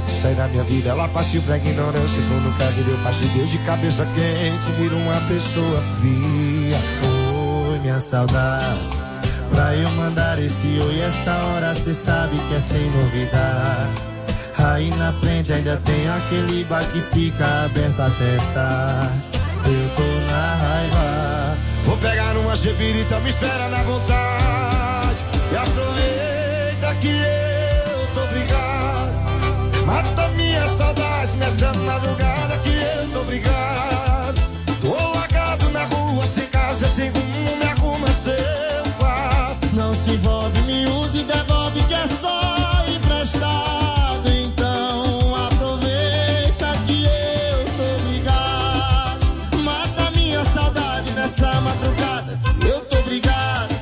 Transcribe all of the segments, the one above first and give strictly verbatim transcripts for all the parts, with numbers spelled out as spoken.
que sai da minha vida. Ela partiu pra ignorância, então nunca me deu paz de Deus. De cabeça quente, vira uma pessoa fria. Oi, minha saudade, pra eu mandar esse oi essa hora, cê sabe que é sem novidade. Aí na frente ainda tem aquele bar que fica aberto até tarde. Eu tô na raiva, vou pegar uma chebirita, me espera na vontade. E aproveita que eu tô brigado. Mata minha saudade nessa madrugada que eu tô brigado. Tô largado na rua, sem casa, sem rumo, me arruma seu quarto. Não se envolve, me use e devolve que é só emprestado. Então aproveita que eu tô brigado. Mata minha saudade nessa madrugada que eu tô brigado.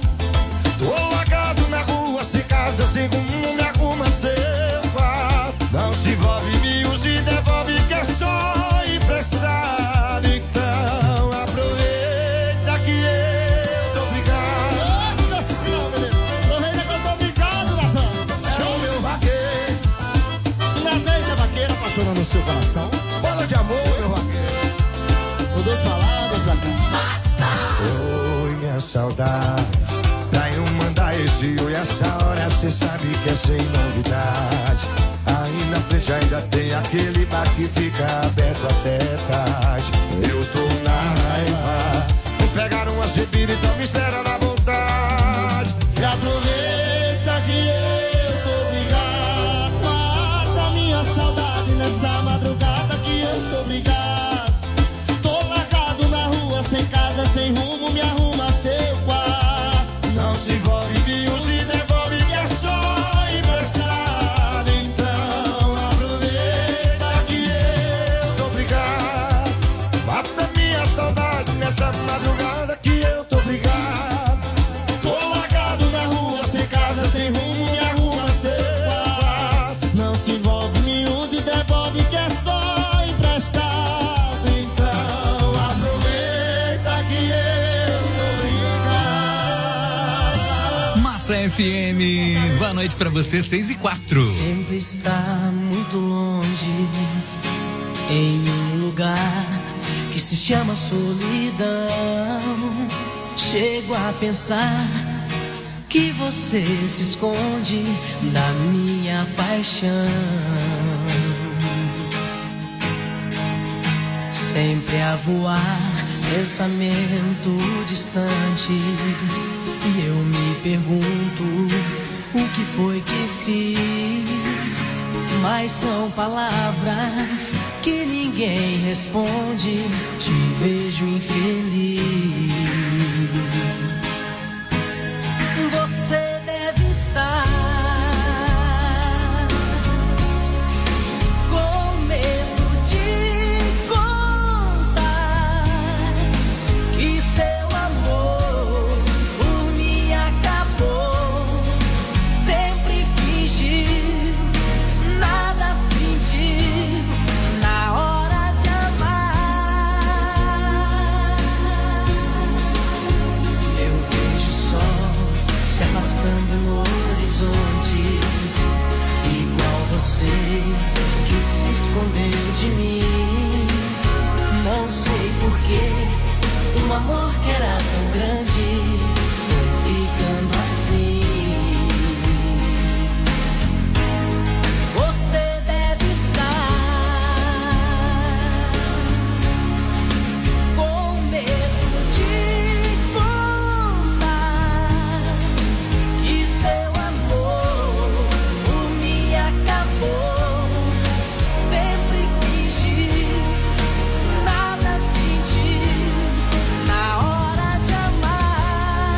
Tô largado na rua, sem casa, sem rumo, me arruma seu quarto. Não se envolve, me use e devolve que é só emprestado. Então aproveita que eu tô brigado. Nossa, menino, aproveita que eu tô brigado, Natan. Show, meu vaqueiro. Natan, essa vaqueira apaixonando no seu coração. Bola de amor, meu vaqueiro. Com duas palavras, Natan. Oi, minha saudade, pra eu mandar esse oi essa hora, cê sabe que é sem novidade. Aí na frente ainda tem aquele bar que fica aberto até tarde. Eu tô na raiva, vou pegar uma bebida, então me espera na vontade. E aproveita que eu tô brigado. Mata minha saudade nessa madrugada que eu tô brigado. Tô largado na rua, sem casa, sem rumo, me arruma seu quarto. Não se envolve, me use e devolve que é só emprestado. Então aproveita que eu tô brigado. Mata minha saudade nessa madrugada que eu tô brigado. Tô largado na rua, sem casa, sem rumo, me arruma seu quarto. Não se envolve, me use e devolve que é só emprestado. Então aproveita que eu tô brigado. Massa F M, boa noite pra você, seis e quatro. Sempre está muito longe, em um lugar que se chama solidão. Chego a pensar que você se esconde da minha paixão. Sempre a voar, pensamento distante, e eu me pergunto o que foi que fiz. Mas são palavras que ninguém responde. Te vejo infeliz. Você deve estar com medo de contar que seu amor por mim acabou. Sempre fingiu, nada sentiu na hora de amar. Eu vejo o sol se afastando no horizonte, igual você que se escondeu de mim. Não sei porquê, um amor que era tão grande foi ficando assim. Você deve estar com medo de contar que seu amor por mim acabou. Sempre fingiu, nada sentiu na hora de amar.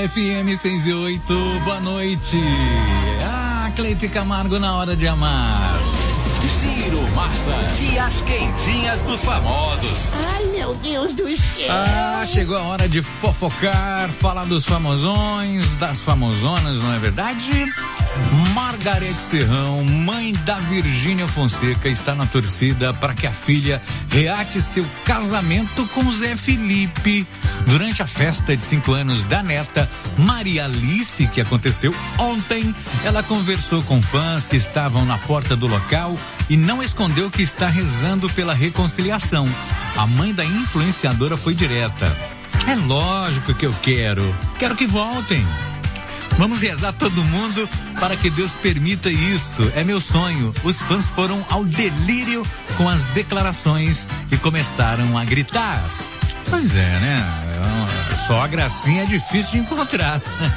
F M seis e oito, boa noite. Ah, Cleite Camargo na hora de amar. Giro Massa e as quentinhas dos famosos. Ai, meu Deus do céu. Ah, chegou a hora de fofocar, falar dos famosões, das famosonas, não é verdade? Margarete Serrão, mãe da Virgínia Fonseca, está na torcida para que a filha reate seu casamento com Zé Felipe. Durante a festa de cinco anos da neta, Maria Alice, que aconteceu ontem, ela conversou com fãs que estavam na porta do local e não escondeu que está rezando pela reconciliação. A mãe da influenciadora foi direta. É lógico que eu quero. Quero que voltem. Vamos rezar todo mundo para que Deus permita isso. É meu sonho. Os fãs foram ao delírio com as declarações e começaram a gritar. Pois é, né? Só a gracinha é difícil de encontrar.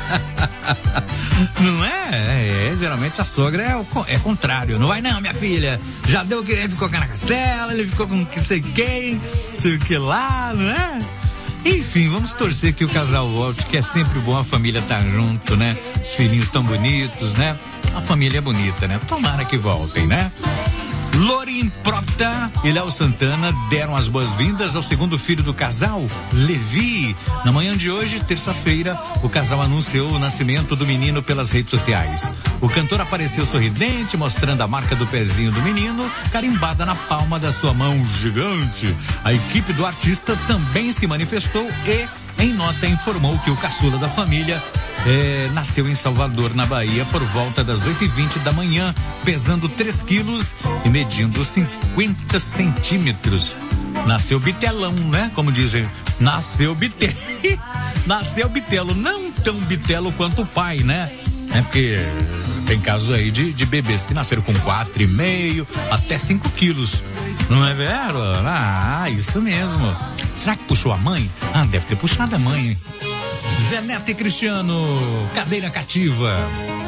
Não é? é? É, geralmente a sogra é o é contrário. Não vai não, minha filha. Já deu que ele ficou com a Castela, ele ficou com que sei quem, sei o que lá, não é? Enfim, vamos torcer que o casal volte, que é sempre bom a família estar junto, né? Os filhinhos tão bonitos, né? A família é bonita, né? Tomara que voltem, né? Lorin Prota e Léo Santana deram as boas-vindas ao segundo filho do casal, Levi. Na manhã de hoje, terça-feira, o casal anunciou o nascimento do menino pelas redes sociais. O cantor apareceu sorridente, mostrando a marca do pezinho do menino, carimbada na palma da sua mão gigante. A equipe do artista também se manifestou e, em nota, informou que o caçula da família É, nasceu em Salvador, na Bahia, por volta das oito e vinte da manhã, pesando três quilos e medindo cinquenta centímetros. Nasceu bitelão, né? Como dizem, nasceu bitelo. Nasceu bitelo, não tão bitelo quanto o pai, né? É porque tem casos aí de, de bebês que nasceram com quatro e meio até cinco quilos. Não é vero? Ah, isso mesmo. Será que puxou a mãe? Ah, deve ter puxado a mãe. Zé Neto e Cristiano, cadeira cativa.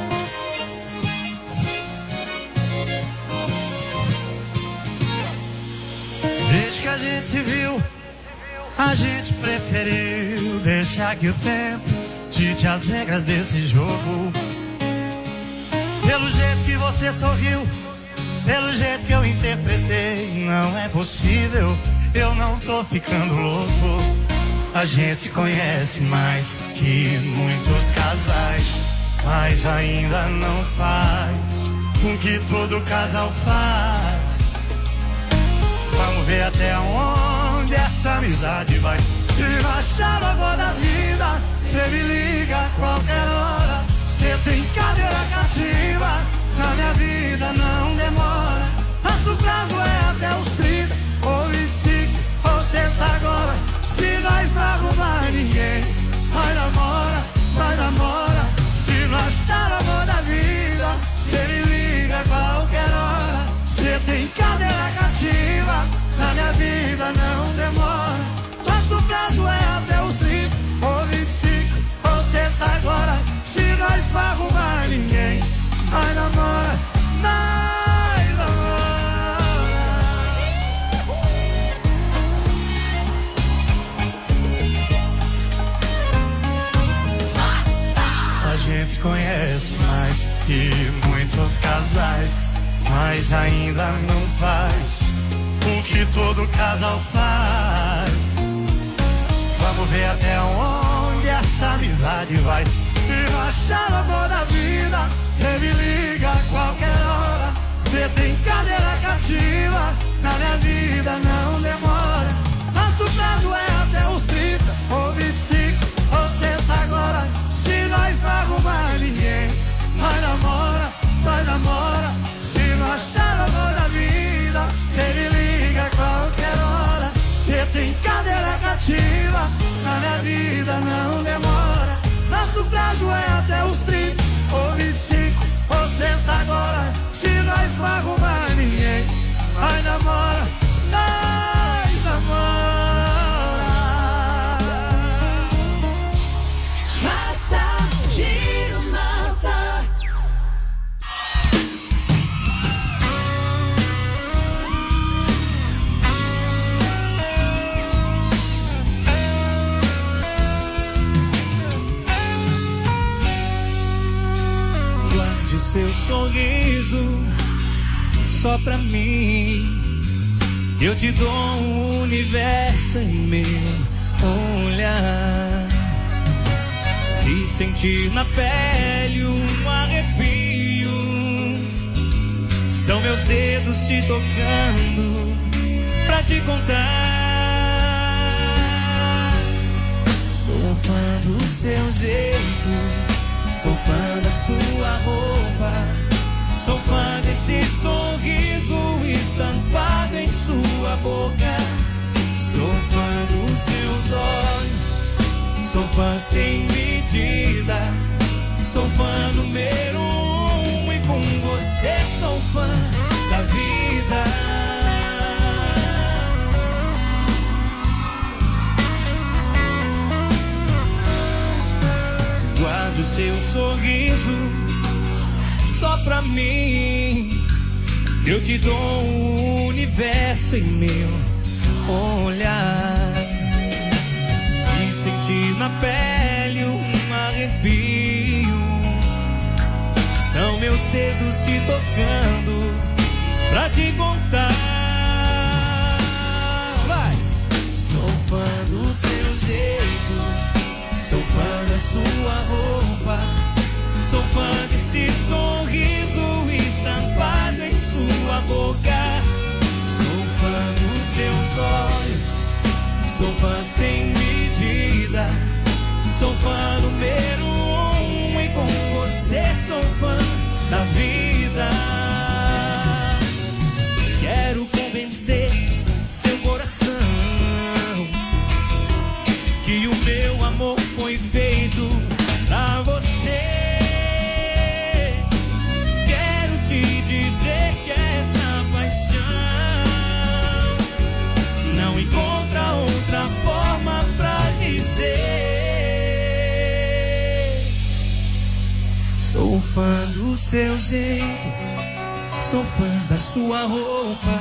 Desde que a gente se viu, a gente preferiu deixar que o tempo dite as regras desse jogo. Pelo jeito que você sorriu, pelo jeito que eu interpretei, não é possível, eu não tô ficando louco. A gente se conhece mais que muitos casais, mas ainda não faz com que todo casal faz. Vamos ver até onde essa amizade vai. Se não achar a boa da vida, cê me liga a qualquer hora. Cê tem cadeira cativa, na minha vida não demora. Nosso prazo é até os trinta, ou vinte e cinco, ou sexta agora. Se nós não arrumar ninguém, vai namora, vai namora. Se não achar amor da vida, cê me liga a qualquer hora. Cê tem cadeira cativa, na minha vida não demora. Nosso prazo é até os trinta, ou vinte e cinco, ou sexta agora. Se nós não arrumar ninguém, vai namora, vai namora. A gente conhece mais que muitos casais, mas ainda não faz o que todo casal faz. Vamos ver até onde essa amizade vai. Se não achar o amor da vida, cê me liga a qualquer hora. Cê tem cadeira cativa, na minha vida não demora. Nosso prazo é até os trinta, ou vinte e cinco, ou sexta agora. Se nós não arrumar ninguém, vai namora, vai namora. Se não achar o amor da vida, cê me liga a qualquer hora. Cê tem cadeira cativa, na minha vida não demora. Nosso prazo é até os trinta, ou vinte e cinco, ou sexta agora. Se nós não arrumar ninguém, vai namora, nós namora. Giro Massa. só pra mim. Eu te dou um universo em meu olhar. Se sentir na pele um arrepio, são meus dedos te tocando pra te contar. Sou fã do seu jeito, sou fã da sua roupa, sou fã desse sorriso estampado em sua boca. Sou fã dos seus olhos, sou fã sem medida, sou fã número um e com você sou fã da vida. Guarde o seu sorriso só pra mim. Eu te dou um universo em meu olhar. Se sentir na pele um arrepio, são meus dedos te tocando pra te contar. Vai! Sou fã do seu jeito, sou fã da sua roupa, sou fã desse sorriso estampado em sua boca. Sou fã dos seus olhos, sou fã sem medida, sou fã número um e com você sou fã da vida. Quero convencer seu coração que o meu amor foi feito pra você. Quero te dizer que essa paixão não encontra outra forma pra dizer. Sou fã do seu jeito, sou fã da sua roupa,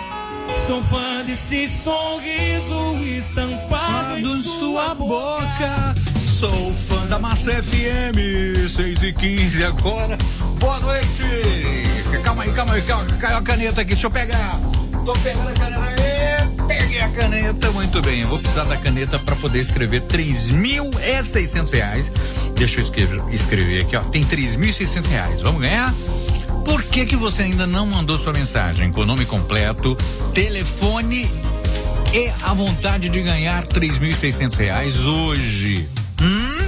sou fã desse sorriso estampado em sua boca. Sou fã da Massa F M, seis e quinze agora. Boa noite. Calma aí, calma aí, calma. Caiu a caneta aqui, deixa eu pegar. Tô pegando a caneta aí. Peguei a caneta, muito bem. Eu vou precisar da caneta para poder escrever três mil e seiscentos reais. Deixa eu escrever, escrever aqui, ó. Tem três mil e seiscentos reais. Vamos ganhar? Por que que você ainda não mandou sua mensagem com o nome completo, telefone e a vontade de ganhar três mil e seiscentos reais hoje? Hum?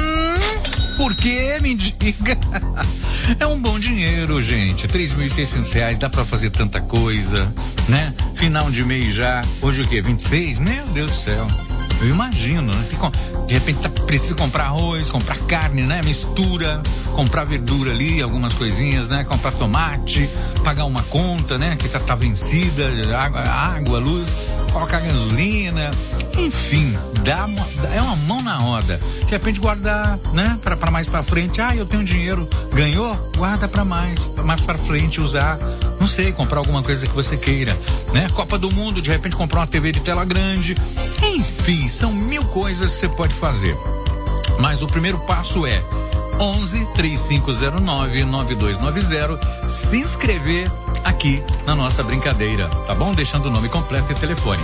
Hum? Por que? Me diga. É um bom dinheiro, gente. três mil e seiscentos reais, dá pra fazer tanta coisa, né? Final de mês já. Hoje o quê? vinte e seis? Meu Deus do céu. Eu imagino, né? Tem, de repente tá, precisa comprar arroz, comprar carne, né? Mistura, comprar verdura ali, algumas coisinhas, né? Comprar tomate, pagar uma conta, né? Que tá, tá vencida, água, água, luz, colocar gasolina, enfim, dá uma, é uma mão na roda. De repente guardar, né? Pra, pra mais pra frente, ah, eu tenho dinheiro, ganhou? Guarda pra mais, mais pra frente usar, não sei, comprar alguma coisa que você queira, né? Copa do Mundo, de repente comprar uma T V de tela grande, enfim, são mil coisas que você pode fazer. Mas o primeiro passo é onze, três cinco zero nove, nove dois nove zero, se inscrever aqui na nossa brincadeira, tá bom? Deixando o nome completo e telefone.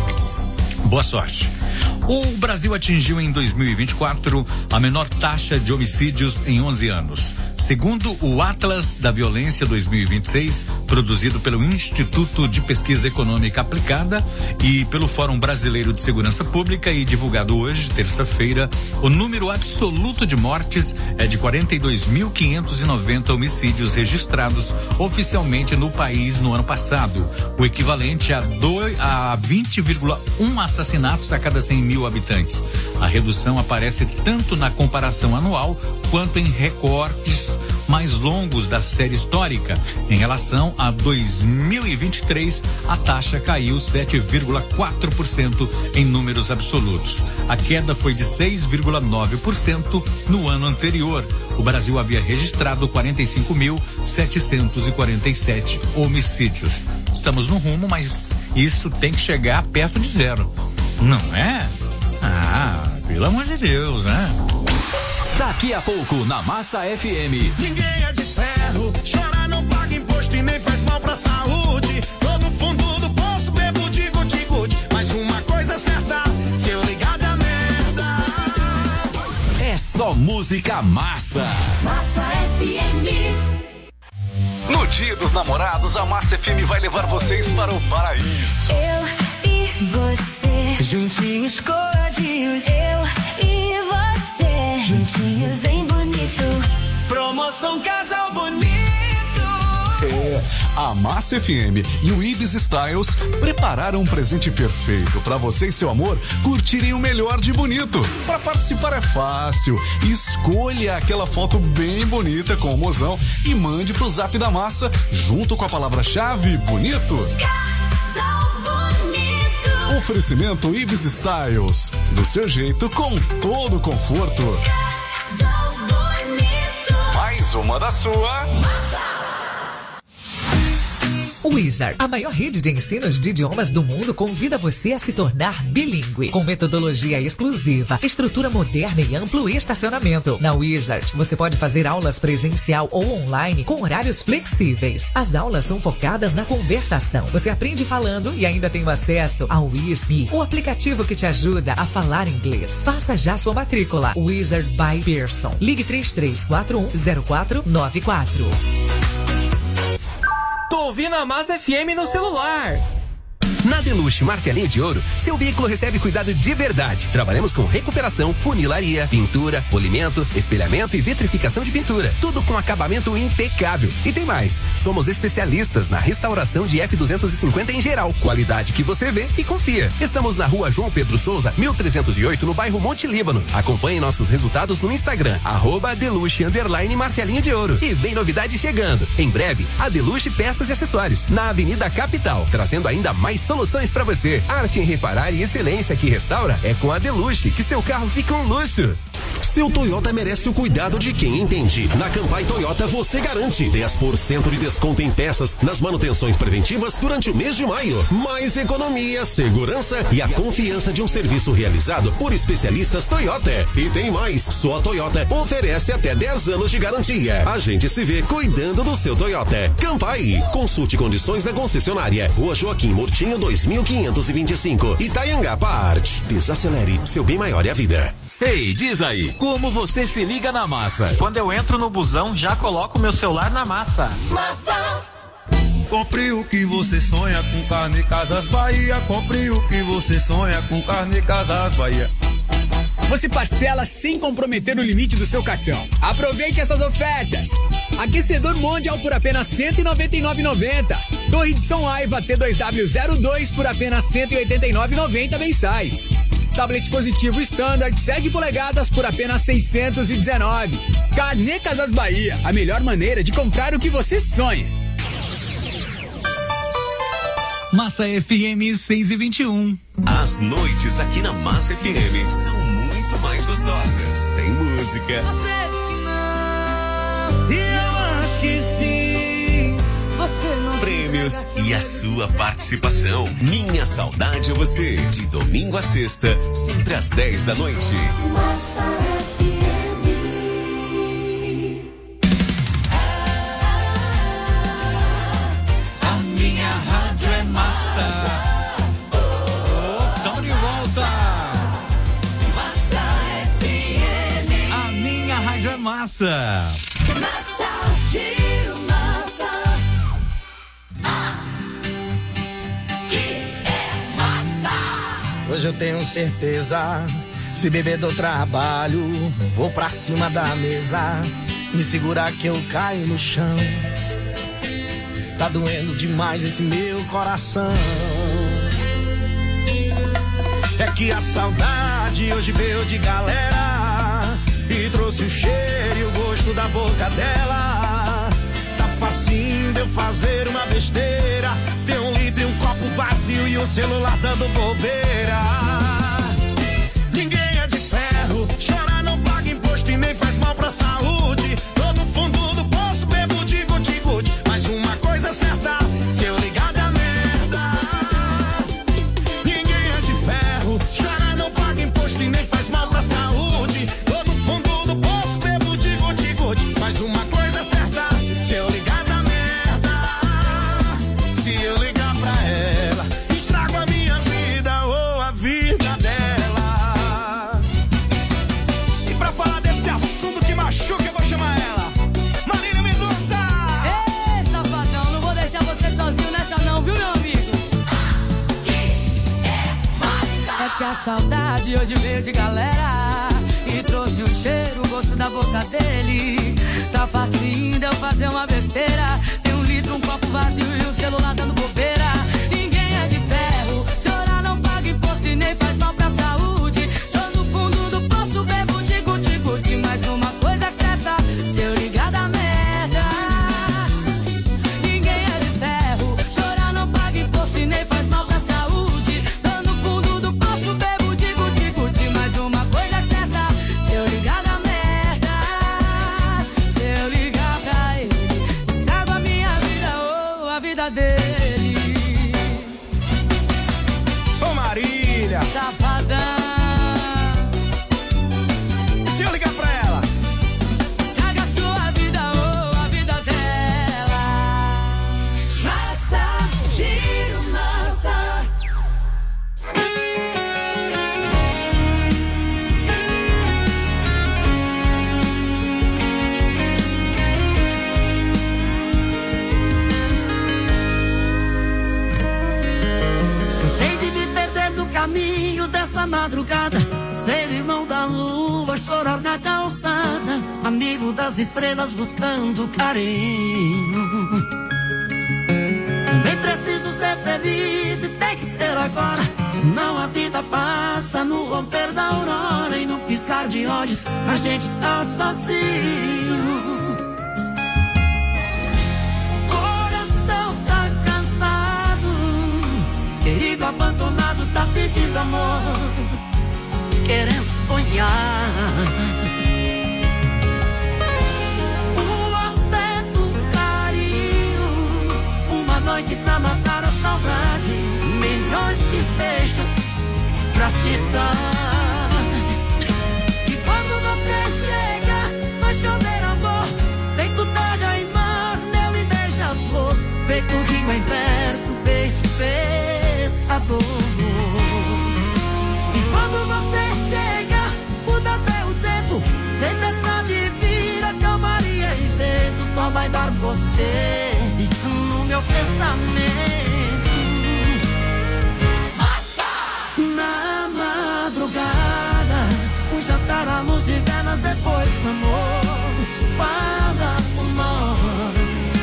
Boa sorte. O Brasil atingiu em dois mil e vinte e quatro a menor taxa de homicídios em onze anos. Segundo o Atlas da Violência dois mil e vinte e seis, produzido pelo Instituto de Pesquisa Econômica Aplicada e pelo Fórum Brasileiro de Segurança Pública e divulgado hoje, terça-feira, o número absoluto de mortes é de quarenta e dois mil quinhentos e noventa homicídios registrados oficialmente no país no ano passado, o equivalente a, a vinte vírgula um assassinatos a cada cem mil habitantes. A redução aparece tanto na comparação anual quanto em recortes mais longos da série histórica. Em relação a dois mil e vinte e três, a taxa caiu sete vírgula quatro por cento em números absolutos. A queda foi de seis vírgula nove por cento no ano anterior. O Brasil havia registrado quarenta e cinco mil setecentos e quarenta e sete homicídios. Estamos no rumo, mas isso tem que chegar perto de zero. Não é? Ah, pelo amor de Deus, né? Daqui a pouco, na Massa F M. Ninguém é de ferro, chora, não paga imposto e nem faz mal pra saúde. música massa. Massa F M. No Dia dos Namorados, a Massa F M vai levar vocês para o paraíso. Eu e você, juntinhos coladinhos. Eu e você, juntinhos em bonito. Promoção Casal Bonito. É, a Massa F M e o Ibis Styles prepararam um presente perfeito para você e seu amor curtirem o melhor de bonito. Para participar é fácil. Escolha aquela foto bem bonita com o mozão e mande pro Zap da Massa junto com a palavra-chave bonito. Casal bonito. Oferecimento Ibis Styles. Do seu jeito, com todo conforto. Casal bonito. Mais uma da sua. Wizard, a maior rede de ensinos de idiomas do mundo, convida você a se tornar bilíngue, com metodologia exclusiva, estrutura moderna e amplo estacionamento. Na Wizard, você pode fazer aulas presencial ou online com horários flexíveis. As aulas são focadas na conversação. Você aprende falando e ainda tem acesso ao Whisme, o aplicativo que te ajuda a falar inglês. Faça já sua matrícula. Wizard by Pearson. Ligue três três quatro um zero quatro nove quatro. Tô ouvindo a Massa F M no celular. Na Deluxe Martelinho de Ouro, seu veículo recebe cuidado de verdade. Trabalhamos com recuperação, funilaria, pintura, polimento, espelhamento e vitrificação de pintura. Tudo com acabamento impecável. E tem mais, somos especialistas na restauração de F duzentos e cinquenta em geral. Qualidade que você vê e confia. Estamos na rua João Pedro Souza, mil trezentos e oito, no bairro Monte Líbano. Acompanhe nossos resultados no Instagram, arroba Deluxe underline Martelinho de Ouro. E vem novidade chegando. Em breve, a Deluxe Peças e Acessórios, na Avenida Capital, trazendo ainda mais soluções para você. Arte em reparar e excelência que restaura é com a Deluxe, que seu carro fica um luxo. Seu Toyota merece o cuidado de quem entende. Na Campai Toyota você garante dez por cento de desconto em peças nas manutenções preventivas durante o mês de maio. Mais economia, segurança e a confiança de um serviço realizado por especialistas Toyota. E tem mais, só a Toyota oferece até dez anos de garantia. A gente se vê cuidando do seu Toyota. Campai, consulte condições da concessionária. Rua Joaquim Murtinho, dois mil quinhentos e vinte e cinco, Itaiangá, Arte. Desacelere, seu bem maior é a vida. Ei, diz aí, como você se liga na Massa? Quando eu entro no busão, já coloco meu celular na Massa. Massa. Compre o que você sonha com Carne Casas Bahia. Compre o que você sonha com Carne Casas Bahia. Você parcela sem comprometer o limite do seu cartão. Aproveite essas ofertas. Aquecedor Mondial por apenas cento e noventa e nove reais e noventa centavos. Torre de São Aiva T dois W zero dois por apenas cento e oitenta e nove reais e noventa centavos mensais. Tablet positivo Standard sete polegadas por apenas seiscentos e dezenove reais. Carnê Casas Bahia, a melhor maneira de comprar o que você sonha. Massa F M seis e vinte e um. As noites aqui na Massa F M são muito mais gostosas. Tem música. Você que não. E eu acho que sim. Você não. Prêmios e a sua participação. Minha Saudade é Você. De domingo a sexta, sempre às dez da noite. Massa F M. A minha rádio é massa. Oh, tamo de volta. Massa F M. A minha rádio é massa. Massa, giro massa. Ah, que é massa. Hoje eu tenho certeza, se beber do trabalho, vou pra cima da mesa, me segurar que eu caio no chão. Tá doendo demais esse meu coração. É que a saudade hoje veio de galera e trouxe o cheiro e o gosto da boca dela. Tá facinho de eu fazer uma besteira, ter um litro e um copo vazio e o celular dando bobeira. Ninguém é de ferro, chorar não paga imposto e nem faz mal pra saúde. Tô no fundo do poço, bebo de guti-guti, mas uma coisa é certa, se eu ligar da merda. Ninguém é de ferro, chorar não paga imposto e nem faz mal pra saúde. Tô no fundo do poço, bebo de guti-guti, mas uma coisa é certa, se eu ligar da merda. Se eu ligar pra ela, estrago a minha vida ou a vida dela. E pra falar desse assunto que A saudade hoje veio de galera e trouxe o cheiro, o gosto da boca dele. Tá facinho de eu fazer uma besteira. Tem um litro, um copo vazio e o celular dando bobeira. Ninguém é de ferro, chorar não paga imposto e nem faz mal pra saúde. Tô no fundo do poço, bebo de guti-guti. Mas uma coisa é certa, se eu ligar da merda. Ninguém é de ferro, chorar não paga imposto e nem faz mal pra saúde. Tô no fundo do poço, bebo de guti-guti. Mas uma coisa é certa, se eu ligar da merda. Se eu ligar pra ele, estrago a minha vida ou a vida dele. Ô Marília, Safadão, se eu ligar pra ela, estraga a sua vida ou a vida dela. Massa, giro massa. Cansei de me perder no caminho dessa madrugada. Ser irmão da lua, chorar na calçada. Amigo das estrelas buscando carinho. Também preciso ser feliz e tem que ser agora. Senão a vida passa no romper da aurora. E no piscar de olhos a gente está sozinho. Coração tá cansado, querido abandonado tá pedindo amor, querendo sonhar. O afeto, o carinho, uma noite pra matar a saudade, milhões de beijos pra te dar. E quando você chega, vai chover amor, feito daga e mar, mel e beija-flor, feito rima em verso, beijo, pescador. E quando você chega, muda até o tempo, tempestade vira calmaria e vento, só vai dar você no meu pensamento. Na madrugada, um jantar à luz de velas, depois do amor, fala por nós.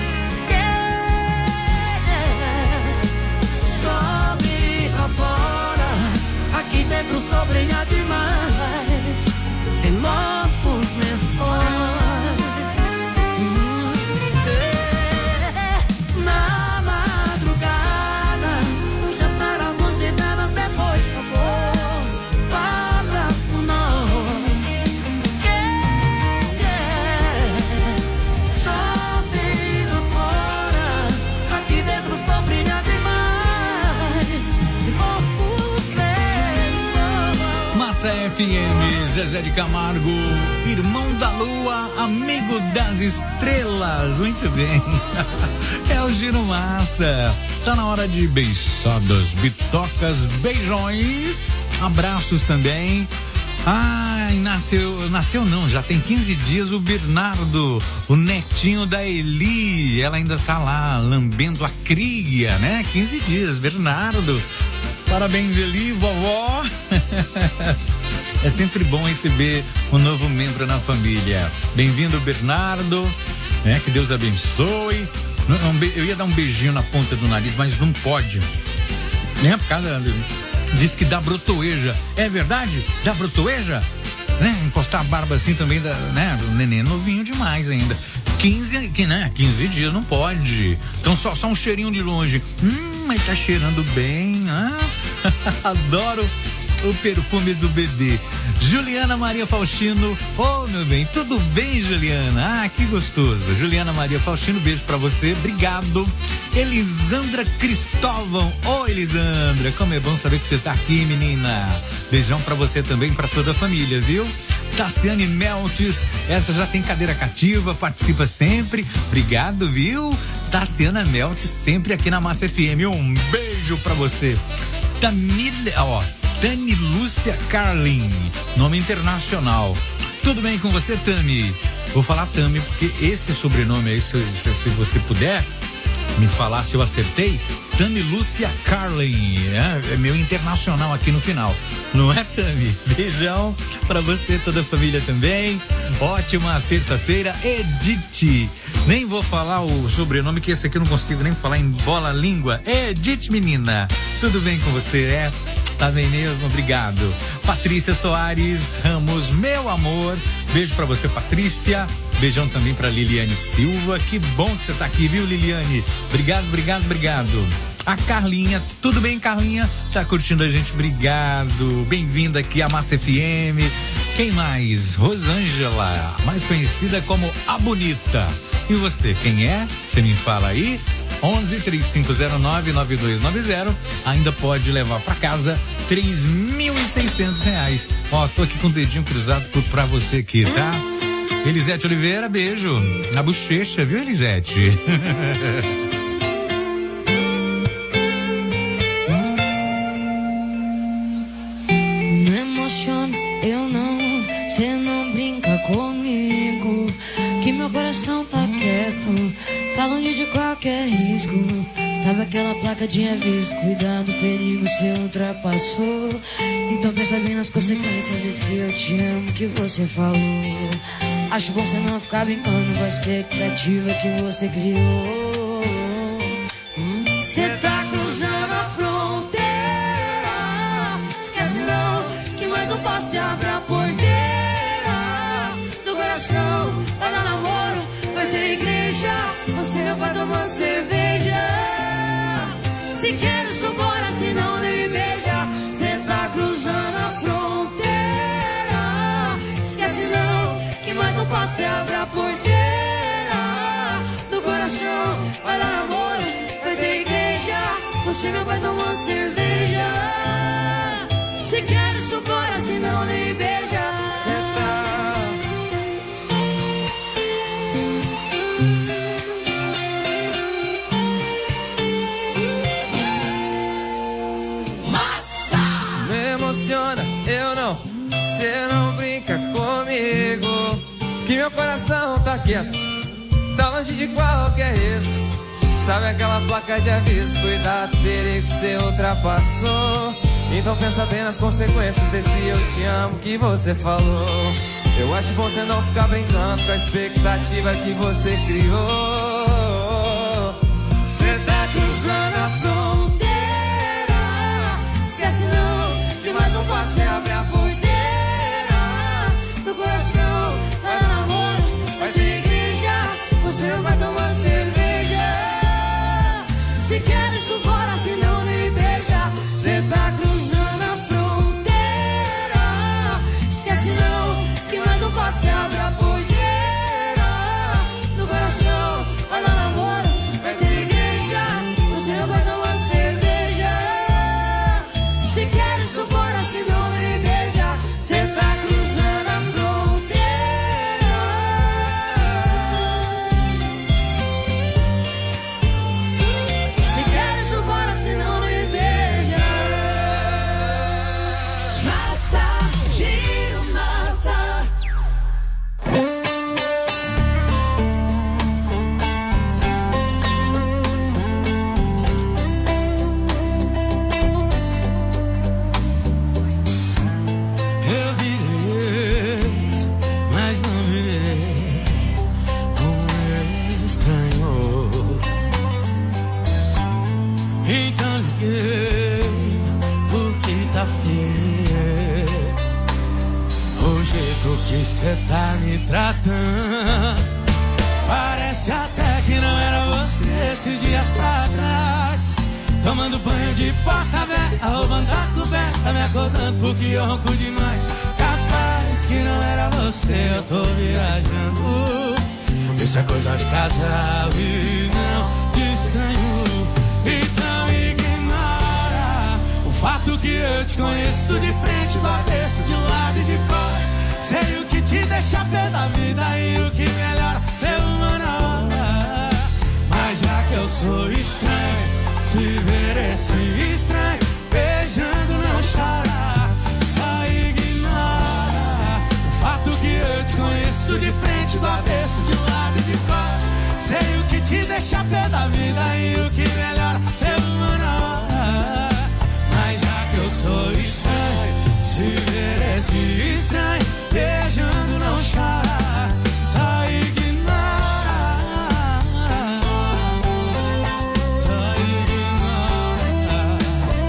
Yeah. Chove lá fora, aqui dentro sobrinha demais em nossos lençóis. Hum, yeah. Na madrugada, um jantar à luz de velas, depois do amor, fala por nós. Yeah, yeah. Chove lá fora, aqui dentro só brilha demais em nossos lençóis. Massa F M, Zezé de Camargo, irmão da lua, amigo das estrelas. Muito bem. É o Giro Massa. Tá na hora de beiçadas, bitocas, beijões, abraços também. Ai, nasceu, nasceu não, já tem quinze dias o Bernardo, o netinho da Eli. Ela ainda tá lá lambendo a cria, né? quinze dias, Bernardo. Parabéns, Eli, vovó. É sempre bom receber um novo membro na família. Bem-vindo, Bernardo. É, que Deus abençoe. Não, não, eu ia dar um beijinho na ponta do nariz, mas não pode. É por causa. Diz que dá brotoeja. É verdade? Dá brotoeja? Né? Encostar a barba assim também dá, né? O neném é novinho demais ainda. quinze, que, né? quinze dias não pode. Então só, só um cheirinho de longe. Hum, mas tá cheirando bem. Ah, adoro o perfume do bebê. Juliana Maria Faustino, ô oh, meu bem, tudo bem, Juliana? Ah, que gostoso. Juliana Maria Faustino, beijo pra você, obrigado. Elisandra Cristóvão, ô oh, Elisandra, como é bom saber que você tá aqui, menina. Beijão pra você também, pra toda a família, viu? Tassiane Meltes, essa já tem cadeira cativa, participa sempre, obrigado, viu? Tassiana Meltes, sempre aqui na Massa F M, um beijo pra você. Tamile, ó, Tani Lúcia Carlin, nome internacional. Tudo bem com você, Tami? Vou falar Tami, porque esse sobrenome aí, se, se, se você puder, me falar se eu acertei. Tami Lúcia Carlin, é, é meu internacional aqui no final, não é, Tami? Beijão pra você, toda a família também. Ótima terça-feira. Edith, nem vou falar o sobrenome, que esse aqui eu não consigo nem falar em bola língua. Edith, menina, tudo bem com você, é? Tá bem mesmo? Obrigado. Patrícia Soares Ramos, meu amor, beijo pra você, Patrícia. Beijão também pra Liliane Silva, que bom que você tá aqui, viu, Liliane? Obrigado, obrigado, obrigado. A Carlinha, tudo bem, Carlinha? Tá curtindo a gente? Obrigado. Bem-vinda aqui à Massa F M. Quem mais? Rosângela, mais conhecida como a Bonita. E você, quem é? Você me fala aí. onze, três cinco zero nove, nove dois nove zero. Ainda pode levar pra casa três mil e seiscentos reais. Ó, tô aqui com o dedinho cruzado pra você aqui, tá? Elisete Oliveira, beijo. Na bochecha, viu, Elisete? Não emociona, eu não. Cê não brinca comigo. Que meu coração tá quieto, tá longe de qualquer risco. Sabe aquela placa de aviso? Cuidado, perigo, cê ultrapassou. Então pensa bem nas consequências desse eu te amo que você falou. Acho bom você não ficar brincando com a expectativa que você criou. Cê tá cruzando a fronteira. Esquece não, que mais um passo e abre a porteira do coração. Vai dar namoro, vai ter igreja. Você meu pai tomando cerveja. Se quer isso bora, se não nem me beija. Cê tá cruzando a fronteira. Esquece não, que mais um passo e abre a porteira do coração. Vai dar namoro, vai ter igreja. Você meu pai tomando cerveja. Se quer isso bora, se não nem me beija. Cê tá emociona, eu não. Cê não brinca comigo. Que meu coração tá quieto, tá longe de qualquer risco. Sabe aquela placa de aviso? Cuidado, perigo, cê ultrapassou. Então pensa bem nas consequências desse eu te amo que você falou. Eu acho bom você não ficar brincando com a expectativa que você criou. Cê tá cruzando a fronteira. Esquece não, que mais um passo e abre a porteira do coração. Vai dar namoro, vai ter igreja. Você vai tomar cerveja. Se quer isso bora, se não nem me beija. Cê tá cruzando a fronteira. Esquece não, que mais um passo e abre a porteira do coração. Vai dar namoro, vai ter igreja. Você vai tomar cerveja. Se quer isso bora, se não me beija. Cê tá cruzando a fronteira. Se quer isso bora, se não me beija. Massa, giro massa. Eu virei, mas não virei um estranho. Então liguei porque tá feio o jeito que cê tá me tratando. Parece até que não era você esses dias pra trás. Tomando banho de porta aberta, roubando a coberta, me acordando porque eu ronco demais. Capaz que não era você, eu tô viajando. Isso é coisa de casal e não de estranho. Então ignora o fato que eu te conheço de frente, do avesso, de lado e de costas. Sei o que te deixa pé da vida e o que melhora ser humano na hora. Mas já que eu sou estranho, se ver esse estranho beijando não chora. Só ignora o fato que eu te conheço de frente, do avesso, de lado e de costas. Sei o que te te deixa pé da vida e o que melhora ser humano. Mas já que eu sou estranho, se ver esse estranho beijando não chora, só ignora, só ignora.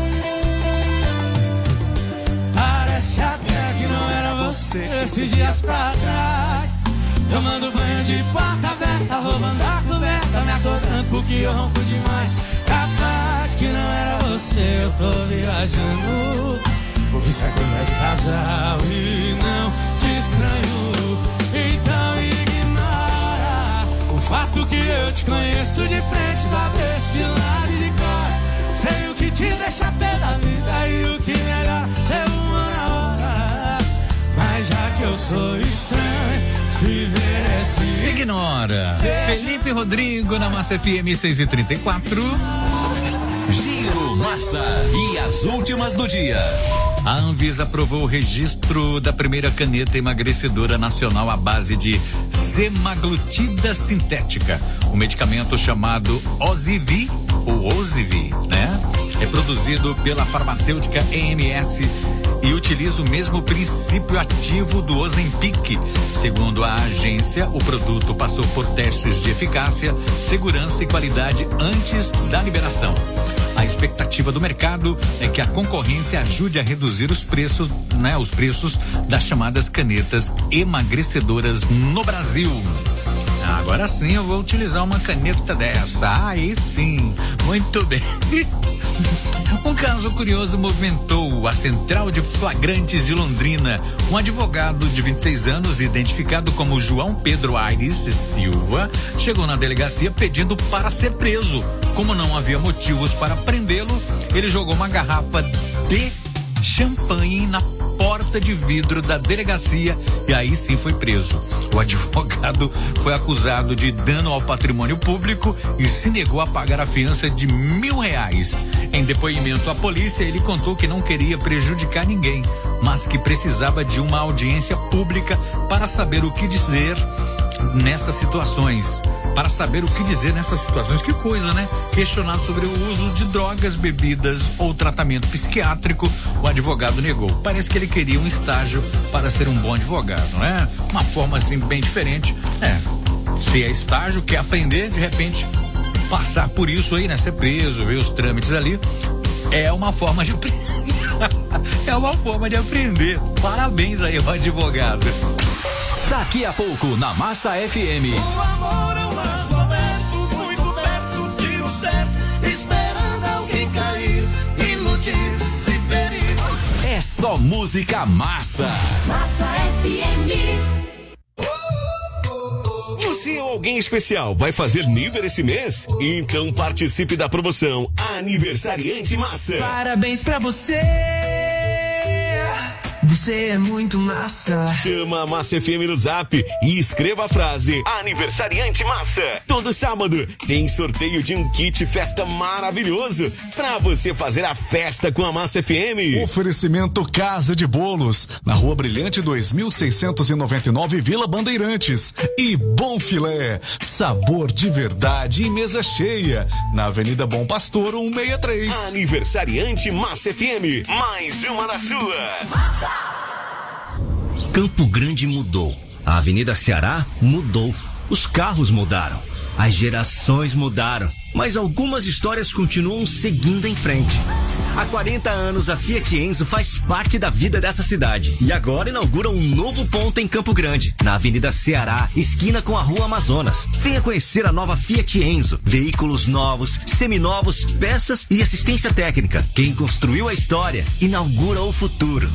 Parece até que não era você esses dias pra trás, tomando banho de porta aberta, roubando a coberta, me acordando porque eu ronco demais. Capaz que não era você, eu tô viajando, porque isso é coisa de casal e não te estranho. Então ignora o fato que eu te conheço de frente, da vez, de lado e de costas. Sei o que te deixa pé da vida e o que melhor ser uma na hora. Mas já que eu sou estranho, se ver esse... Ignora. Felipe Rodrigo na Massa F M seis e trinta e quatro. Giro Massa e as últimas do dia. A Anvisa aprovou o registro da primeira caneta emagrecedora nacional à base de semaglutida sintética, um medicamento chamado Ozivy, ou Ozivy, né? É produzido pela farmacêutica E M S e utiliza o mesmo princípio ativo do Ozempic. Segundo a agência, o produto passou por testes de eficácia, segurança e qualidade antes da liberação. A expectativa do mercado é que a concorrência ajude a reduzir os preços, né, os preços das chamadas canetas emagrecedoras no Brasil. Agora sim eu vou utilizar uma caneta dessa. Aí sim, muito bem. Um caso curioso movimentou a Central de Flagrantes de Londrina. Um advogado de vinte e seis anos, identificado como João Pedro Aires Silva, chegou na delegacia pedindo para ser preso. Como não havia motivos para prendê-lo, ele jogou uma garrafa de champanhe na porta de vidro da delegacia e aí sim foi preso. O advogado foi acusado de dano ao patrimônio público e se negou a pagar a fiança de mil reais. Em depoimento à polícia, ele contou que não queria prejudicar ninguém, mas que precisava de uma audiência pública para saber o que dizer nessas situações. Para saber o que dizer nessas situações. Que coisa, né? Questionar sobre o uso de drogas, bebidas ou tratamento psiquiátrico, o advogado negou. Parece que ele queria um estágio para ser um bom advogado, né? Uma forma assim bem diferente. É, se é estágio, quer aprender, de repente passar por isso aí, né? Ser preso, ver os trâmites ali, é uma forma de aprender. É uma forma de aprender. Parabéns aí ao advogado. Daqui a pouco, na Massa F M. O amor é um laço aberto, muito perto, tiro certo, esperando alguém cair, iludir, se ferir. É só música massa. Massa F M. Você é alguém especial, vai fazer nível esse mês? Então participe da promoção Aniversariante Massa. Parabéns pra você. Você é muito massa. Chama a Massa F M no Zap e escreva a frase Aniversariante Massa. Todo sábado tem sorteio de um kit festa maravilhoso pra você fazer a festa com a Massa F M. Oferecimento Casa de Bolos, na Rua Brilhante dois mil seiscentos e noventa e nove, Vila Bandeirantes. E Bom Filé, sabor de verdade e mesa cheia, na Avenida Bom Pastor cento e sessenta e três. Aniversariante Massa F M, mais uma da sua. Massa. Campo Grande mudou. A Avenida Ceará mudou. Os carros mudaram. As gerações mudaram. Mas algumas histórias continuam seguindo em frente. Há quarenta anos, a Fiat Enzo faz parte da vida dessa cidade. E agora inaugura um novo ponto em Campo Grande, na Avenida Ceará, esquina com a Rua Amazonas. Venha conhecer a nova Fiat Enzo. Veículos novos, seminovos, peças e assistência técnica. Quem construiu a história, inaugura o futuro.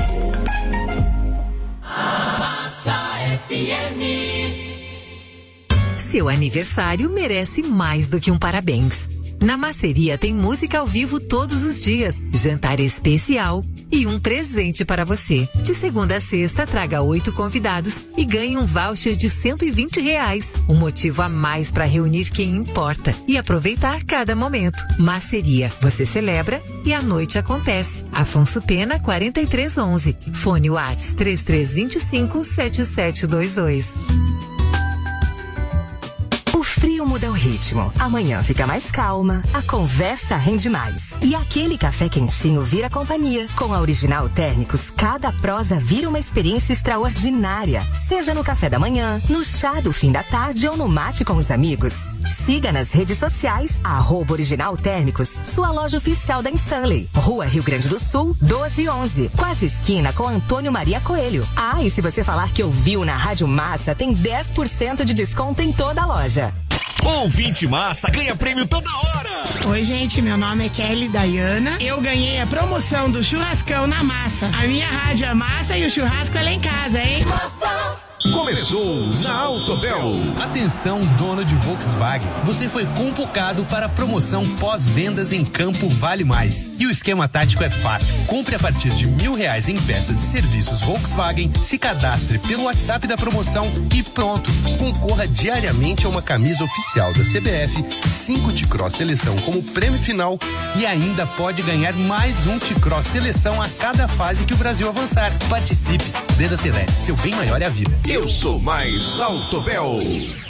Massa F M. Seu aniversário merece mais do que um parabéns. Na Maceria tem música ao vivo todos os dias, jantar especial e um presente para você. De segunda a sexta, traga oito convidados e ganhe um voucher de cento e vinte reais. Um motivo a mais para reunir quem importa e aproveitar cada momento. Maceria, você celebra e a noite acontece. Afonso Pena, quarenta e três onze. Fone WhatsApp três três dois cinco, sete sete dois dois. O frio muda o ritmo. A manhã fica mais calma, a conversa rende mais. E aquele café quentinho vira companhia. Com a Original Térmicos, cada prosa vira uma experiência extraordinária. Seja no café da manhã, no chá do fim da tarde ou no mate com os amigos. Siga nas redes sociais, arroba Original Térmicos, sua loja oficial da Stanley. Rua Rio Grande do Sul, doze e onze. Quase esquina com Antônio Maria Coelho. Ah, e se você falar que ouviu na Rádio Massa, tem dez por cento de desconto em toda a loja. Ouvinte Massa ganha prêmio toda hora. Oi, gente, meu nome é Kelly Dayana. Eu ganhei a promoção do churrascão na Massa. A minha rádio é Massa e o churrasco é lá em casa, hein? Massa! Começou na Autobel. Atenção, dono de Volkswagen. Você foi convocado para a promoção pós-vendas em Campo Vale Mais. E o esquema tático é fácil. Compre a partir de mil reais em peças e serviços Volkswagen, se cadastre pelo WhatsApp da promoção e pronto. Concorra diariamente a uma camisa oficial da C B F, cinco T-Cross Seleção como prêmio final e ainda pode ganhar mais um T-Cross Seleção a cada fase que o Brasil avançar. Participe, desacelere. Seu bem maior é a vida. Eu sou mais Autobel.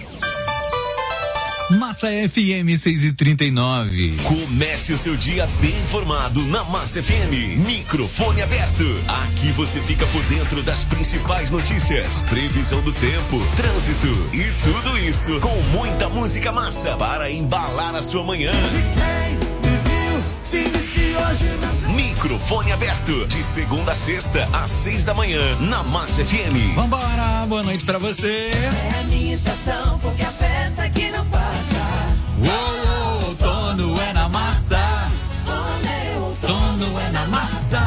Massa F M seis e trinta e nove. Comece o seu dia bem informado na Massa F M. Microfone aberto. Aqui você fica por dentro das principais notícias, previsão do tempo, trânsito e tudo isso com muita música massa para embalar a sua manhã. Microfone aberto, de segunda a sexta, às seis da manhã, na Massa F M. Vambora, boa noite pra você. É a minha estação, porque a festa aqui não passa. Uou, outono é na massa. Outono é na massa.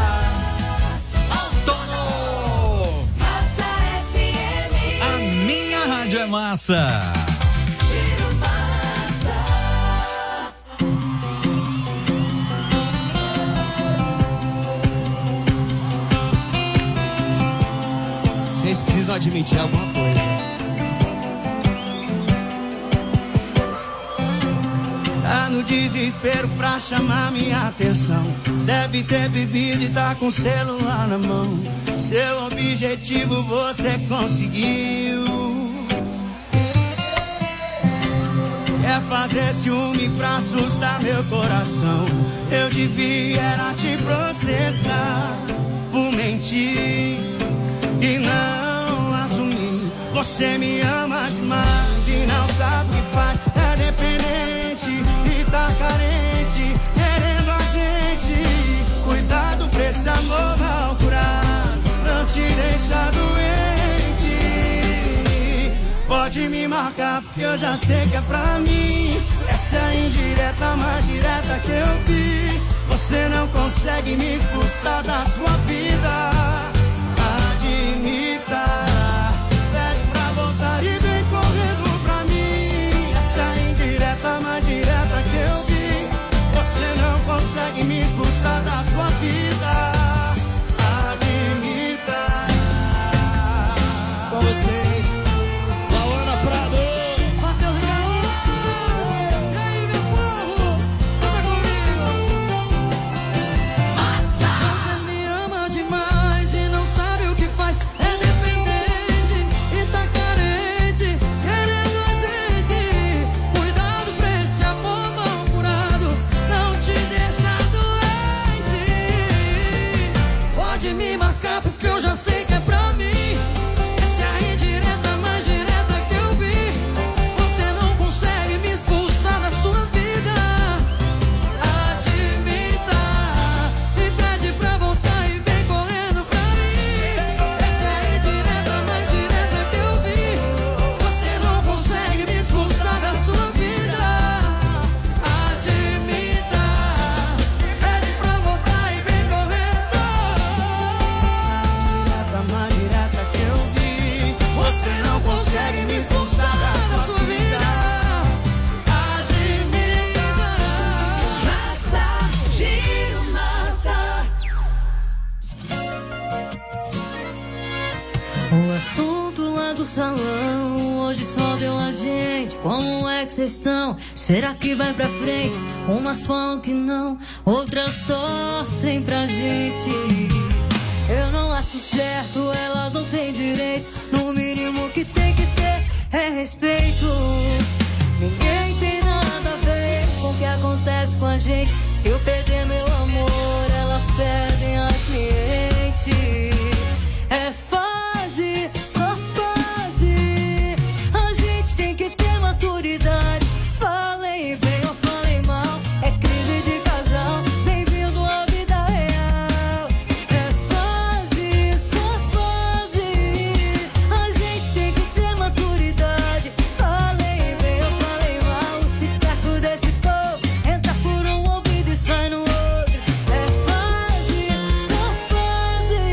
Outono! Massa F M. A minha rádio é massa. Vocês precisam admitir alguma coisa. Tá no desespero pra chamar minha atenção. Deve ter bebido e tá com o celular na mão. Seu objetivo você conseguiu. Quer fazer ciúme pra assustar meu coração. Eu devia era te processar por mentir e não assumir. Você me ama demais e não sabe o que faz. É dependente e tá carente, querendo a gente. Cuidado pra esse amor mal curado, não te deixa doente. Pode me marcar porque eu já sei que é pra mim. Essa é a indireta mais direta que eu vi. Você não consegue me expulsar da sua vida. Admita, pede pra voltar e vem correndo pra mim. Essa é a indireta mais direta que eu vi. Você não consegue me expulsar da sua vida. Admita. Com vocês, Lauana Prado, Matheus e Caô. E aí, meu povo, canta comigo. Massa. você me ama demais e não sabe o que faz. É dependente e tá carente, querendo a gente. Cuidado pra esse amor mal curado, não te deixa doente. Pode me marcar porque eu já sei que é pra mim. Essa é a indireta mais direta que eu vi. Você não consegue me expulsar da sua vida. Admita e pede pra voltar e vem correndo pra mim. Essa é a indireta mais direta que eu vi. Você não consegue me expulsar da sua vida. Admita, pede pra voltar e vem correndo. Indireta mais direta que eu vi. Você não consegue me expulsar da sua vida. Admita. Massa, giro massa. O assunto lá do salão hoje só deu a gente. Como é que vocês estão? Será que vai pra frente? Umas falam que não, outras torcem pra gente. Eu não acho certo, elas não têm direito. No mínimo que tem que ter é respeito. Ninguém acontece com a gente? Se eu perder meu amor, elas perdem a cliente. É fase, só fase. A gente tem que ter maturidade. Falei bem ou falei mal, é crise de casal. Bem-vindo à vida real. É fase, só fase. A gente tem que ter maturidade. Falei bem ou falei mal, os pitacos desse povo entra por um ouvido e sai no outro. É fase, só fase.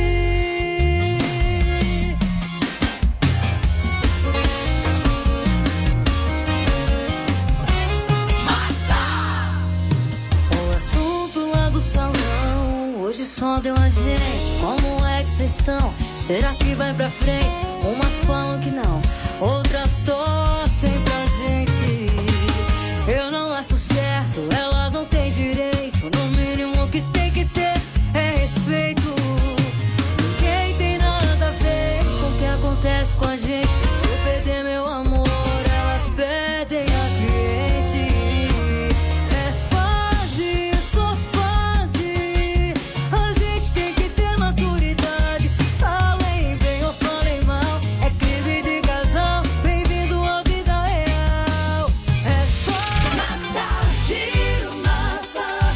O assunto lá do salão hoje só deu a gente. Como é que vocês estão? Será que vai pra frente? Umas falam que não, outras torcem pra gente. Eu não acho certo, elas não têm direito. No mínimo que tem que ter é respeito. Ninguém tem nada a ver com o que acontece com a gente. Se eu perder meu amor, elas perdem a cliente. É fase, só fase. A gente tem que ter maturidade. Falei bem ou falei mal, é crise de casal. Bem-vindo à vida real. É só massa, giro massa.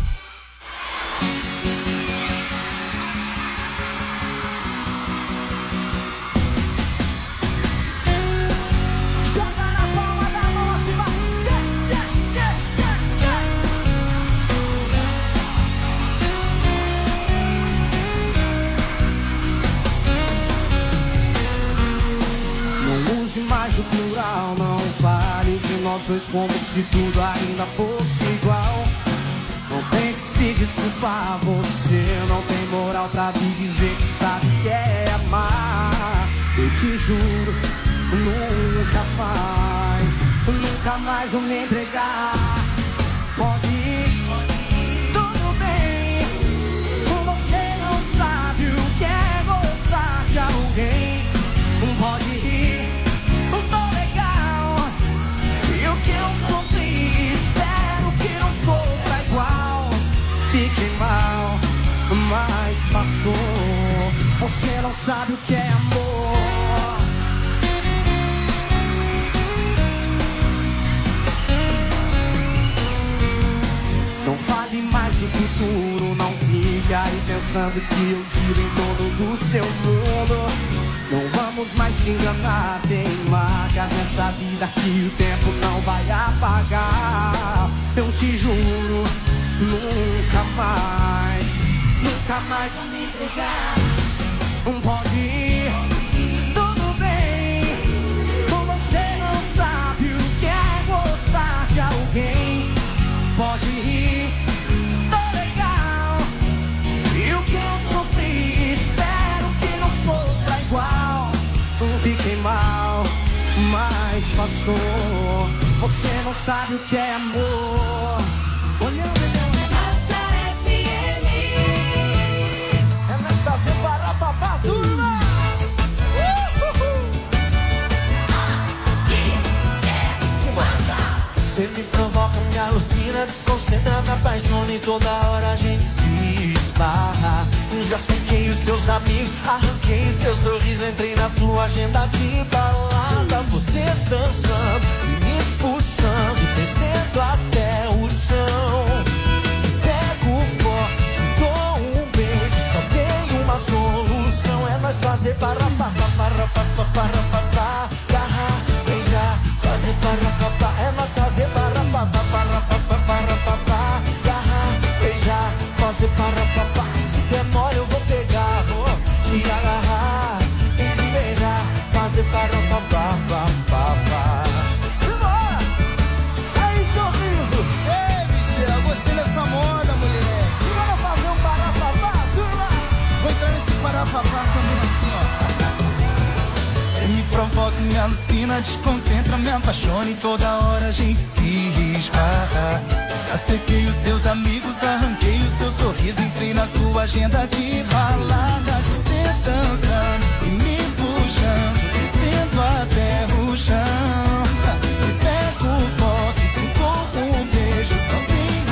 Joga na palma da mão acima. Tchá, tchá, tchá, tchá, tchá. Não use mais o plural, não fale de nós dois como se tudo ainda fosse igual. Não tem que se desculpar, você não tem moral pra vir dizer que sabe que é amar. Eu te juro, nunca mais, nunca mais vou me entregar. Pode ir, tudo bem. Você não sabe o que é gostar de alguém. Pode ir, tô legal. E o que eu sofri, espero que não sofra igual. Fiquei mal, mas passou. Você não sabe o que é amor. Não fale mais do futuro, não fique aí pensando que eu giro em torno do seu mundo. Não vamos mais se enganar, tem marcas nessa vida que o tempo não vai apagar. Eu te juro, nunca mais, nunca mais vou me entregar. Não pode ir, tudo bem. Você não sabe o que é gostar de alguém. Pode ir, tô legal. E o que eu sofri, espero que não sofra igual. Fiquei mal, mas passou. Você não sabe o que é amor. Olhando Massa F M. É nós fazer para papá, turma. Você me provoca, me alucina, desconcentra, me apaixona e toda hora a gente se esbarra. Já sequei os seus amigos, arranquei seu sorriso, entrei na sua agenda de balada. Você dançando, me puxando, descendo até o chão. Te pego forte, te dou um beijo, só tem uma solução. É nós fazer para para para para para para para beijar, fazer para para é nós fazer para para para para para para agarrar, beijar, fazer para para. Se demora eu vou pegar, vou te agarrar e te beijar, fazer para para para para. Simbora! Aí sorriso. Ei, Michel, gostei dessa moda, mulher. Simbora fazer um para para, turma. Vou entrar nesse para para também assim, ó. Me provoca, me alucina, desconcentra, me apaixona e toda hora a gente se esbarra. Já sequei os seus amigos, arranquei o seu sorriso, entrei na sua agenda de baladas. Você dançando e me puxando, descendo até o chão. Te pego forte, te dou um beijo, só tem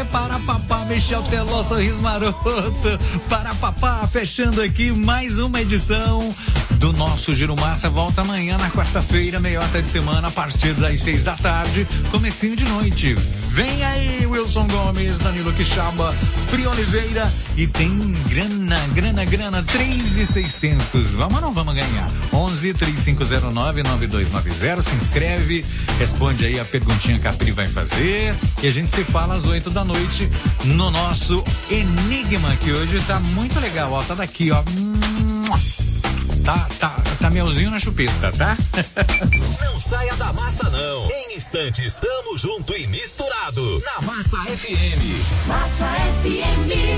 para papá, Michel Teló, sorriso maroto, para papá, fechando aqui mais uma edição do nosso Giro Massa. Volta amanhã na quarta-feira, meiota de semana, a partir das seis da tarde, comecinho de noite. Vem aí, Wilson Gomes, Danilo Quixaba, Pri Oliveira, e tem grana, grana, grana, três mil e seiscentos. Vamos ou não vamos ganhar? onze, três cinco zero nove, nove dois nove zero, se inscreve, responde aí a perguntinha que a Pri vai fazer, e a gente se fala às oito da noite no nosso Enigma, que hoje tá muito legal, ó, tá daqui, ó. Tá, tá, tá melzinho na chupeta, tá? Não saia da massa, não. Em instantes, tamo junto e misturado na Massa F M. Massa F M.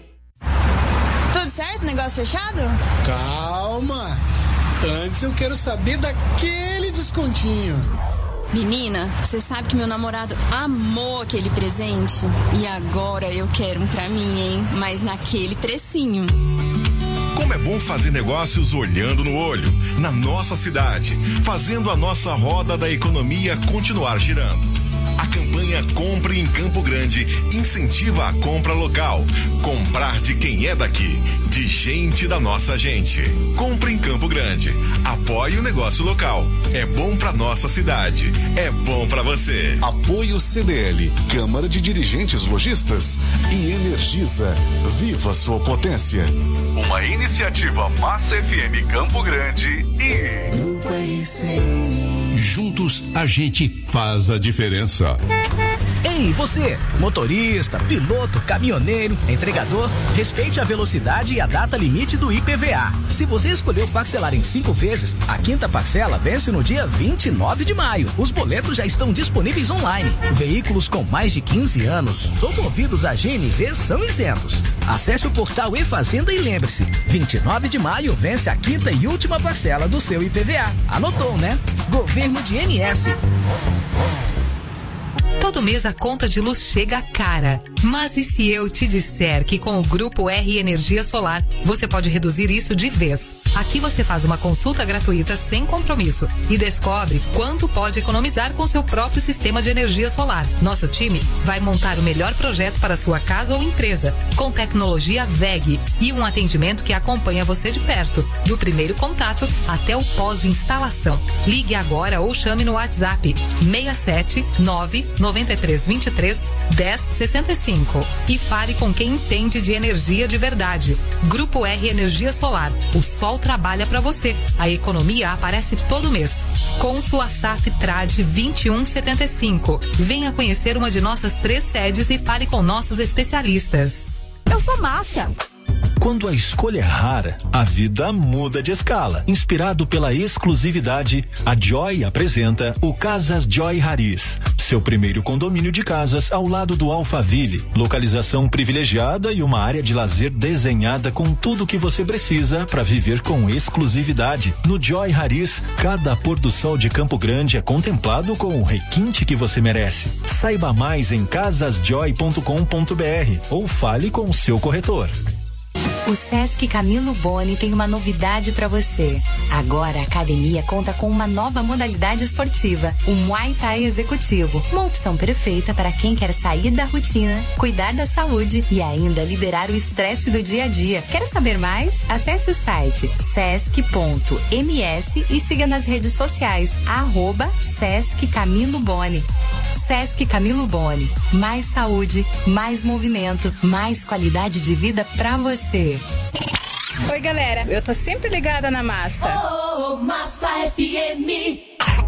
Tudo certo? Negócio fechado? Calma. Antes eu quero saber daquele descontinho. Menina, você sabe que meu namorado amou aquele presente? E agora eu quero um pra mim, hein? Mas naquele precinho. Como é bom fazer negócios olhando no olho, na nossa cidade, fazendo a nossa roda da economia continuar girando. A campanha Compre em Campo Grande incentiva a compra local. Comprar de quem é daqui, de gente da nossa gente. Compre em Campo Grande. Apoie o negócio local. É bom pra nossa cidade. É bom pra você. Apoio C D L, Câmara de Dirigentes Lojistas e Energisa. Viva sua potência. Uma iniciativa Massa F M Campo Grande e Grupo R C I. Juntos a gente faz a diferença. Ei, você, motorista, piloto, caminhoneiro, entregador, respeite a velocidade e a data limite do I P V A. Se você escolheu parcelar em cinco vezes, a quinta parcela vence no dia vinte e nove de maio. Os boletos já estão disponíveis online. Veículos com mais de quinze anos ou movidos a G N V são isentos. Acesse o portal E-Fazenda e lembre-se, vinte e nove de maio vence a quinta e última parcela do seu I P V A. Anotou, né? Governo de M S. Todo mês a conta de luz chega cara. Mas e se eu te disser que com o Grupo R Energia Solar, você pode reduzir isso de vez? Aqui você faz uma consulta gratuita sem compromisso e descobre quanto pode economizar com seu próprio sistema de energia solar. Nosso time vai montar o melhor projeto para sua casa ou empresa, com tecnologia V E G e um atendimento que acompanha você de perto, do primeiro contato até o pós-instalação. Ligue agora ou chame no WhatsApp seis sete nove nove três dois três um zero seis cinco e fale com quem entende de energia de verdade. Grupo R Energia Solar. O sol trabalha para você. A economia aparece todo mês. Com sua S A F Trade vinte e um setenta e cinco. Venha conhecer uma de nossas três sedes e fale com nossos especialistas. Eu sou massa. Quando a escolha é rara, a vida muda de escala. Inspirado pela exclusividade, a Joy apresenta o Casas Joy Haris, seu primeiro condomínio de casas ao lado do Alphaville. Localização privilegiada e uma área de lazer desenhada com tudo o que você precisa para viver com exclusividade. No Joy Haris, cada pôr do sol de Campo Grande é contemplado com o requinte que você merece. Saiba mais em casas joy ponto com ponto b r ou fale com o seu corretor. O Sesc Camilo Boni tem uma novidade para você. Agora a academia conta com uma nova modalidade esportiva, o Muay Thai Executivo. Uma opção perfeita para quem quer sair da rotina, cuidar da saúde e ainda liberar o estresse do dia a dia. Quer saber mais? Acesse o site sesc ponto m s e siga nas redes sociais, arroba Sesc Camilo Boni. Sesc Camilo Boni. Mais saúde, mais movimento, mais qualidade de vida pra você. Oi, galera. Eu tô sempre ligada na Massa. Oh, Massa F M.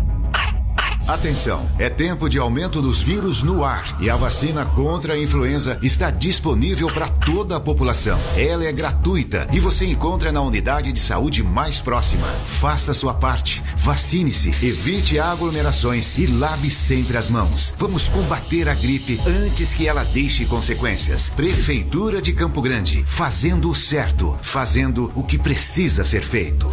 Atenção, é tempo de aumento dos vírus no ar e a vacina contra a influenza está disponível para toda a população. Ela é gratuita e você encontra na unidade de saúde mais próxima. Faça sua parte, vacine-se, evite aglomerações e lave sempre as mãos. Vamos combater a gripe antes que ela deixe consequências. Prefeitura de Campo Grande, fazendo o certo, fazendo o que precisa ser feito.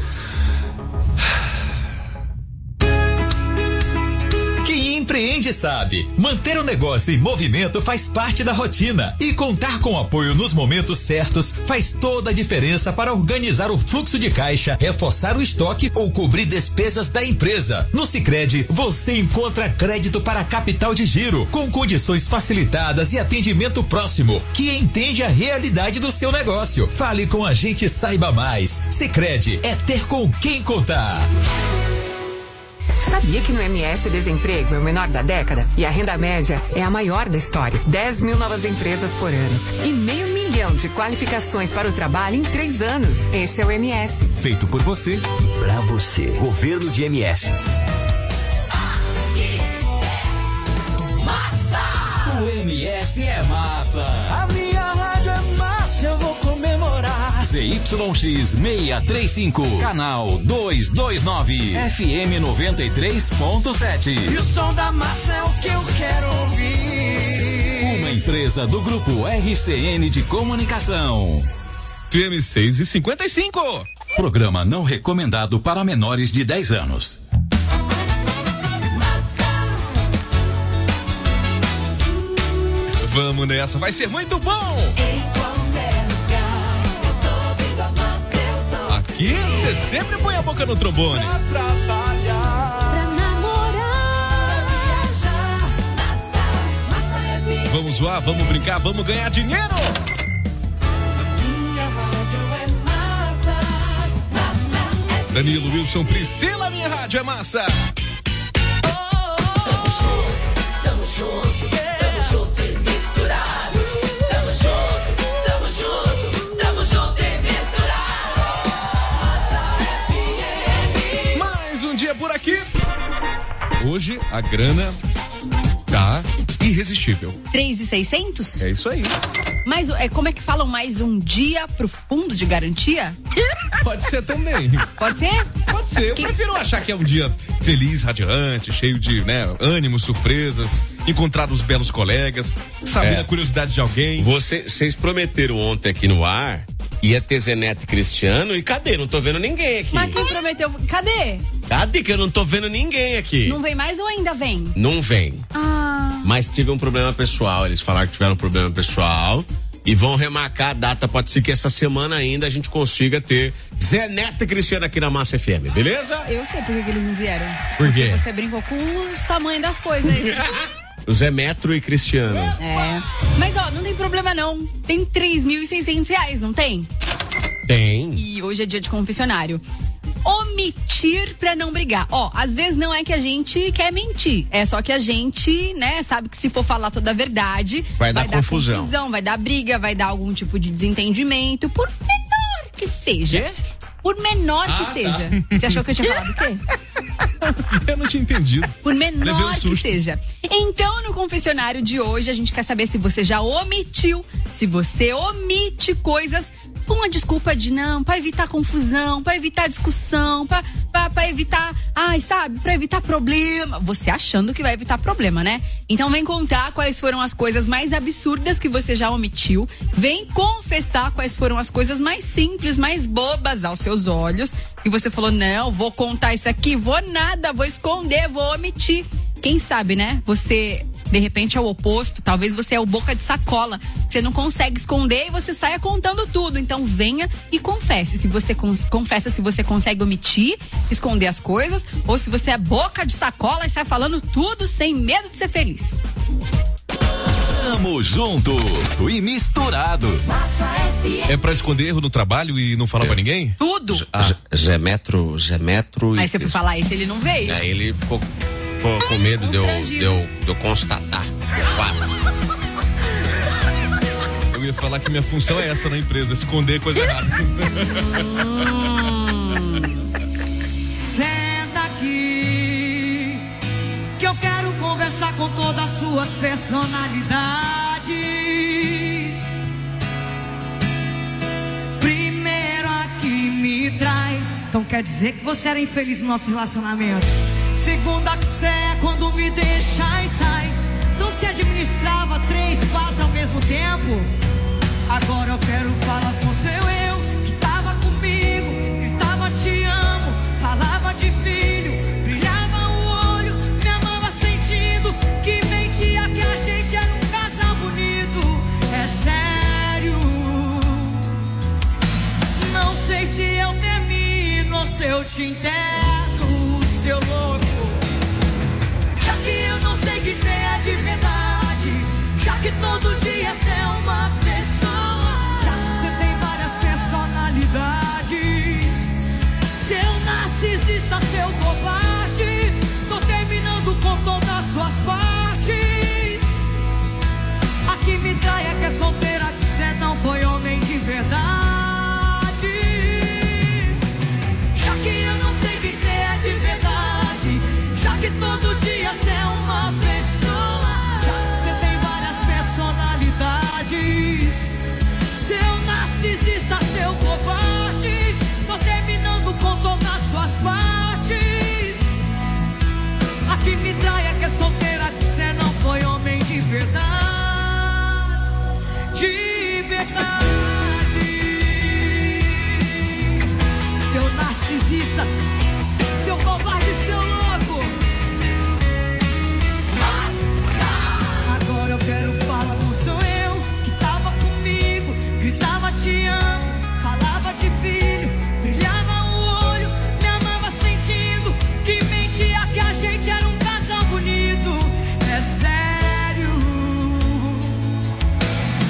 empreende sabe. Manter o negócio em movimento faz parte da rotina e contar com apoio nos momentos certos faz toda a diferença para organizar o fluxo de caixa, reforçar o estoque ou cobrir despesas da empresa. No Sicredi, você encontra crédito para capital de giro, com condições facilitadas e atendimento próximo, que entende a realidade do seu negócio. Fale com a gente, saiba mais. Sicredi é ter com quem contar. Sabia que no M S o desemprego é o menor da década e a renda média é a maior da história? dez mil novas empresas por ano e meio milhão de qualificações para o trabalho em três anos. Esse é o M S. Feito por você, pra você. Governo de M S. O M S é massa. A minha rádio é massa, eu vou comemorar. Z Y X seiscentos e trinta e cinco, canal duzentos e vinte e nove, F M noventa e três ponto sete. E o som da massa é o que eu quero ouvir. Uma empresa do grupo R C N de Comunicação. F M seis e cinquenta e cinco. Programa não recomendado para menores de dez anos. Vamos nessa, vai ser muito bom! Em qualquer lugar, eu tô vendo a massa, eu tô Aqui você sempre põe a boca no trombone. pra trabalhar, pra namorar, pra viajar, massa, massa é vida. Vamos zoar, vamos brincar, vamos ganhar dinheiro! Minha rádio é massa, massa é vida. Danilo, Wilson, Priscila, minha rádio é massa! Tamo junto, tamo junto, tamo junto e misturado. Tamo junto, tamo junto, tamo junto e misturado. Massa F M. Mais um dia por aqui. Hoje a grana tá irresistível. três mil e seiscentos? É isso aí. Mas é, como é que falam, mais um dia pro fundo de garantia? Pode ser também. Pode ser? Pode ser. Eu que... prefiro achar que é um dia feliz, radiante, cheio de, né, ânimo, surpresas, encontrar os belos colegas, saber É. a curiosidade de alguém. Vocês prometeram ontem aqui no ar, ia ter Zé Neto e Cristiano, e cadê? Não tô vendo ninguém aqui. Mas quem prometeu? Cadê? Cadê que eu não tô vendo ninguém aqui? Não vem mais ou ainda vem? Não vem. Ah. Mas tive um problema pessoal. Eles falaram que tiveram um problema pessoal e vão remarcar a data. Pode ser que essa semana ainda a gente consiga ter Zé Neto e Cristiano aqui na Massa F M, beleza? Eu sei por que que eles não vieram. Por quê? Porque você brincou com os tamanhos das coisas aí. O Zé Metro e Cristiano. É. Mas ó, não tem problema não. Tem três mil e seiscentos reais, não tem? Tem. E hoje é dia de confessionário. Omitir pra não brigar. Ó, às vezes não é que a gente quer mentir. É só que a gente, né, sabe que se for falar toda a verdade, Vai dar confusão. confusão, vai dar briga, vai dar algum tipo de desentendimento, por menor que seja. Por menor Ah, que tá. seja. Você achou que eu tinha falado o quê? Eu não tinha entendido. Por Levei um menor que susto. seja. Então, no confessionário de hoje, a gente quer saber se você já omitiu, se você omite coisas com a desculpa de não, pra evitar confusão, pra evitar discussão, pra, pra, pra evitar, ai, sabe, pra evitar problema. Você achando que vai evitar problema, né? Então vem contar quais foram as coisas mais absurdas que você já omitiu. Vem confessar quais foram as coisas mais simples, mais bobas aos seus olhos. E você falou, não, vou contar isso aqui, vou nada, vou esconder, vou omitir. Quem sabe, né? Você, de repente, é o oposto. Talvez você é o boca de sacola. Você não consegue esconder e você saia contando tudo. Então venha e confesse. Se você con- confessa se você consegue omitir, esconder as coisas, ou se você é boca de sacola e sai falando tudo sem medo de ser feliz. Tamo junto e misturado. Massa F M. É pra esconder erro no trabalho e não falar pra ninguém? Tudo! Ah. Zé Metro, Zé Metro Aí e você foi falar isso, ele não veio. Aí ele ficou, ficou com medo de eu, de, eu, de eu constatar o fato. Eu ia falar que minha função é essa na empresa, esconder coisa errada. Senta aqui, que eu quero conversar com todas as suas personalidades. Primeiro a que me trai, então quer dizer que você era infeliz no nosso relacionamento. Segunda que você é quando me deixa e sai, então se administrava três, quatro ao mesmo tempo. Agora eu quero falar com seu eu, que tava comigo, gritava te amo, falava de filho, brilhava o olho, me amava sentindo te enterro, seu louco. Já que eu não sei dizer é de verdade, já que todo